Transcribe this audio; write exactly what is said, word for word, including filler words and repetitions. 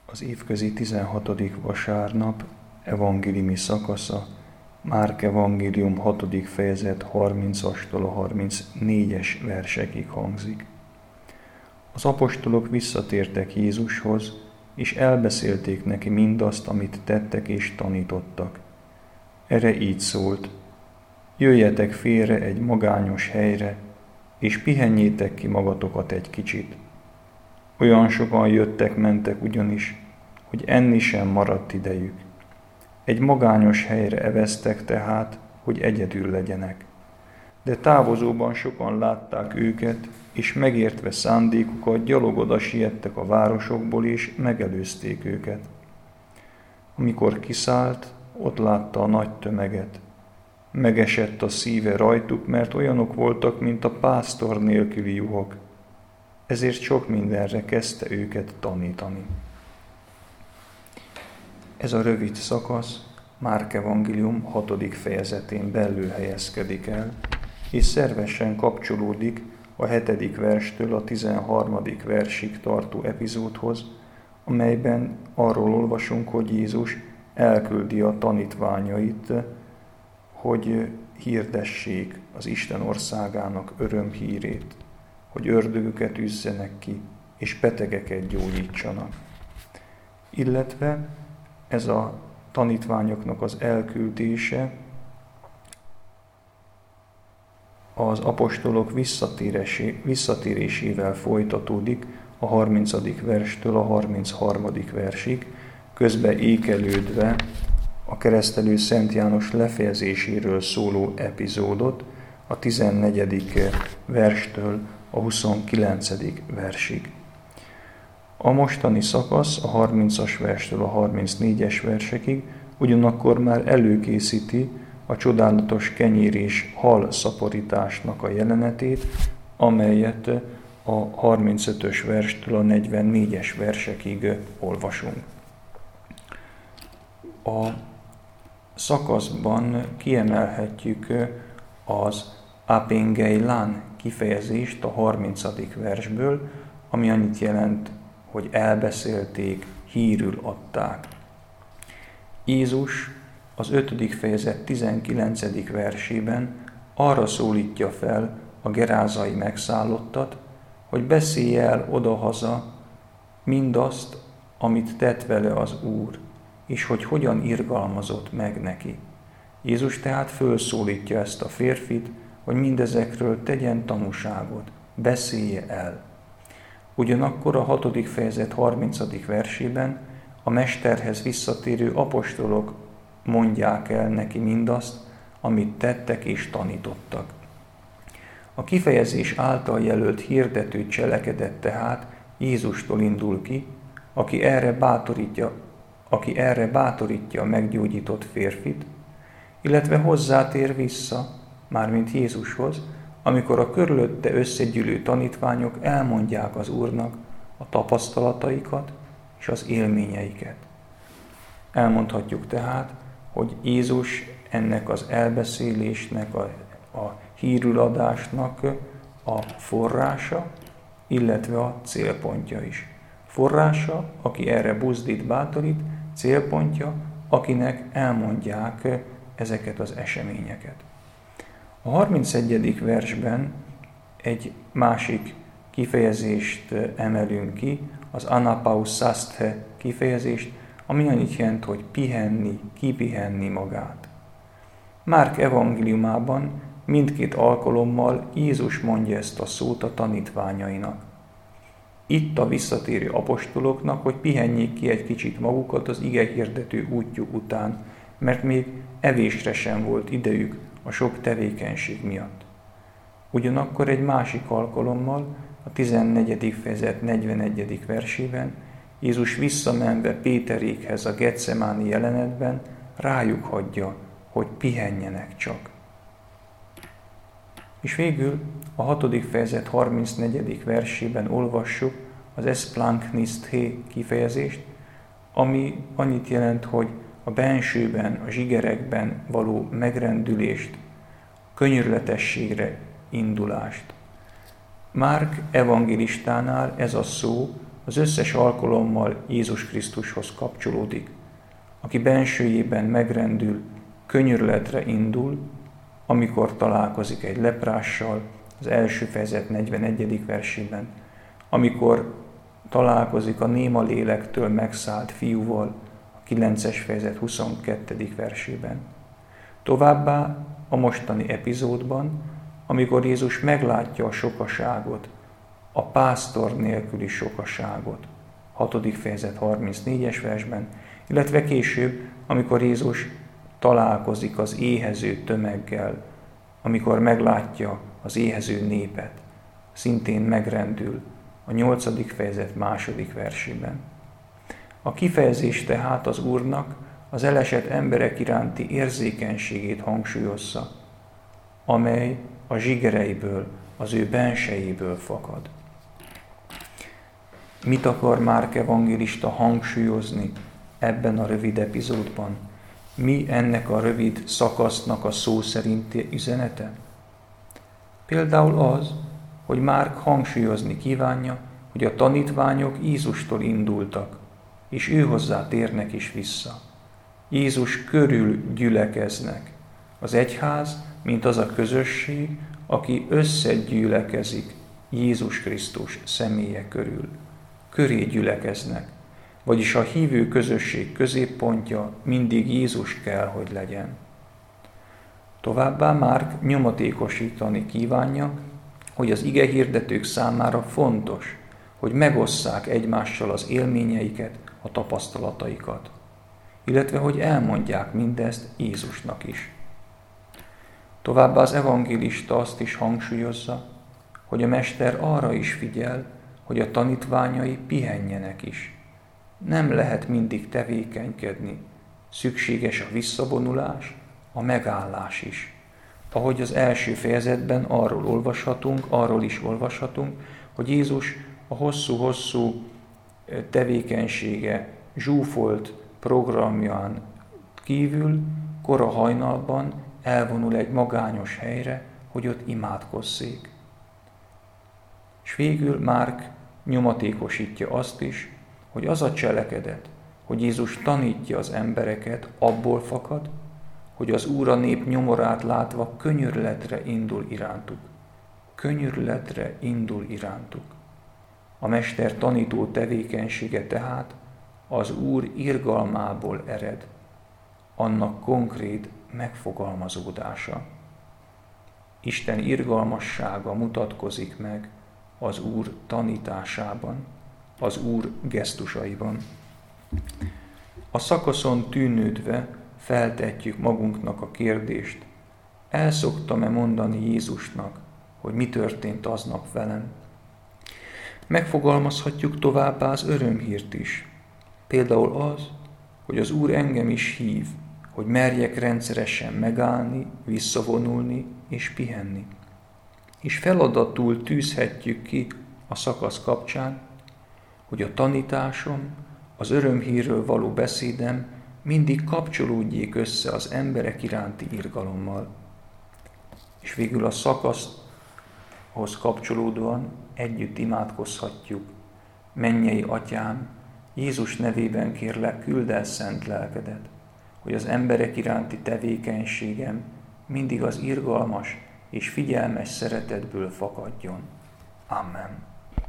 Az évközi tizenhatodik vasárnap evangéliumi szakasza Márk evangélium hatodik fejezet harmincastól a harmincnégyes versekig hangzik. Az apostolok visszatértek Jézushoz, és elbeszélték neki mindazt, amit tettek és tanítottak. Erre így szólt: jöjjetek félre egy magányos helyre, és pihenjétek ki magatokat egy kicsit. Olyan sokan jöttek-mentek ugyanis, hogy enni sem maradt idejük. Egy magányos helyre eveztek tehát, hogy egyedül legyenek. De távozóban sokan látták őket, és megértve szándékukat gyalog oda siettek a városokból, és megelőzték őket. Amikor kiszállt, ott látta a nagy tömeget. Megesett a szíve rajtuk, mert olyanok voltak, mint a pásztor nélküli juhok. Ezért sok mindenre kezdte őket tanítani. Ez a rövid szakasz Márk evangélium hatodik fejezetén belül helyezkedik el, és szervesen kapcsolódik a hetedik verstől a tizenharmadik versig tartó epizódhoz, amelyben arról olvasunk, hogy Jézus elküldi a tanítványait, hogy hirdessék az Isten országának örömhírét, hogy ördögöket üzzenek ki, és betegeket gyógyítsanak. Illetve ez a tanítványoknak az elküldése az apostolok visszatérésével folytatódik a harmincadik verstől a harmincharmadik versig, közben ékelődve a keresztelő Szent János lefejezéséről szóló epizódot a tizennegyedik verstől a huszonkilencedik versig. A mostani szakasz a harmincas verstől a harmincnégyes versekig ugyanakkor már előkészíti a csodálatos kenyér és hal szaporításnak a jelenetét, amelyet a harmincötös verstől a negyvennégyes versekig olvasunk. A szakaszban kiemelhetjük az apengeilán kifejezést a harmincadik versből, ami annyit jelent, hogy elbeszélték, hírül adták. Jézus az ötödik fejezet tizenkilencedik versében arra szólítja fel a gerázai megszállottat, hogy beszélje el odahaza mindazt, amit tett vele az Úr, és hogy hogyan irgalmazott meg neki. Jézus tehát fölszólítja ezt a férfit, hogy mindezekről tegyen tanúságot, beszélje el. Ugyanakkor a hatodik fejezet harmincadik versében a mesterhez visszatérő apostolok mondják el neki mindazt, amit tettek és tanítottak. A kifejezés által jelölt hirdető cselekedet tehát Jézustól indul ki, aki erre bátorítja, aki erre bátorítja a meggyógyított férfit, illetve hozzátér vissza, mármint Jézushoz, amikor a körülötte összegyűlő tanítványok elmondják az Úrnak a tapasztalataikat és az élményeiket. Elmondhatjuk tehát, hogy Jézus ennek az elbeszélésnek, a, a hírüladásnak a forrása, illetve a célpontja is. Forrása, aki erre buzdít, bátorít, célpontja, akinek elmondják ezeket az eseményeket. A harmincegyedik versben egy másik kifejezést emelünk ki, az anapausasthe kifejezést, ami annyit jelent, hogy pihenni, kipihenni magát. Márk evangéliumában mindkét alkalommal Jézus mondja ezt a szót a tanítványainak. Itt a visszatérő apostoloknak, hogy pihenjék ki egy kicsit magukat az ige hirdető útjuk után, mert még evésre sem volt idejük a sok tevékenység miatt. Ugyanakkor egy másik alkalommal, a tizennegyedik fejezet negyvenegyedik versében Jézus visszamenve Péterékhez a getsemáni jelenetben rájuk hagyja, hogy pihenjenek csak. És végül a hatodik fejezet harmincnegyedik versében olvassuk az esplanknisthé kifejezést, ami annyit jelent, hogy a bensőben, a zsigerekben való megrendülést, könyörületességre indulást. Márk evangélistánál ez a szó az összes alkalommal Jézus Krisztushoz kapcsolódik, aki bensőjében megrendül, könyörületre indul, amikor találkozik egy leprással, az első fejezet negyvenegyedik versében, amikor találkozik a néma lélektől megszállt fiúval, a kilences fejezet huszonkettedik versében. Továbbá a mostani epizódban, amikor Jézus meglátja a sokaságot, a pásztor nélküli sokaságot, hatodik fejezet harmincnégyes versben, illetve később, amikor Jézus találkozik az éhező tömeggel, amikor meglátja az éhező népet, szintén megrendül a nyolcadik fejezet második versében. A kifejezés tehát az Úrnak az elesett emberek iránti érzékenységét hangsúlyozza, amely a zsigereiből, az ő bensejéből fakad. Mit akar Márk evangélista hangsúlyozni ebben a rövid epizódban? Mi ennek a rövid szakasznak a szó szerinti üzenete? Például az, hogy Márk hangsúlyozni kívánja, hogy a tanítványok Jézustól indultak, és ő hozzá térnek is vissza. Jézus körül gyülekeznek. Az egyház, mint az a közösség, aki összegyülekezik Jézus Krisztus személye körül. Köré gyülekeznek, vagyis a hívő közösség középpontja mindig Jézus kell, hogy legyen. Továbbá Márk nyomatékosítani kívánja, hogy az igehirdetők számára fontos, hogy megosszák egymással az élményeiket, a tapasztalataikat, illetve hogy elmondják mindezt Jézusnak is. Továbbá az evangélista azt is hangsúlyozza, hogy a mester arra is figyel, hogy a tanítványai pihenjenek is. Nem lehet mindig tevékenykedni, szükséges a visszavonulás, a megállás is. Ahogy az első fejezetben arról olvashatunk, arról is olvashatunk, hogy Jézus a hosszú-hosszú tevékenysége zsúfolt programján kívül kora hajnalban elvonul egy magányos helyre, hogy ott imádkozzék. És végül Márk nyomatékosítja azt is, hogy az a cselekedet, hogy Jézus tanítja az embereket, abból fakad, hogy az Úr a nép nyomorát látva könyörületre indul irántuk. Könyörületre indul irántuk. A mester tanító tevékenysége tehát az Úr irgalmából ered, annak konkrét megfogalmazódása. Isten irgalmassága mutatkozik meg az Úr tanításában, az Úr gesztusaiban. A szakaszon tűnődve feltetjük magunknak a kérdést, el szoktam-e mondani Jézusnak, hogy mi történt aznap velem? Megfogalmazhatjuk továbbá az örömhírt is. Például az, hogy az Úr engem is hív, hogy merjek rendszeresen megállni, visszavonulni és pihenni. És feladatul tűzhetjük ki a szakasz kapcsán, hogy a tanításom, az örömhírről való beszédem mindig kapcsolódjék össze az emberek iránti irgalommal. És végül a szakaszhoz kapcsolódóan együtt imádkozhatjuk. Mennyei Atyám, Jézus nevében kérlek, küldd el szent lelkedet, hogy az emberek iránti tevékenységem mindig az irgalmas és figyelmes szeretetből fakadjon. Amen.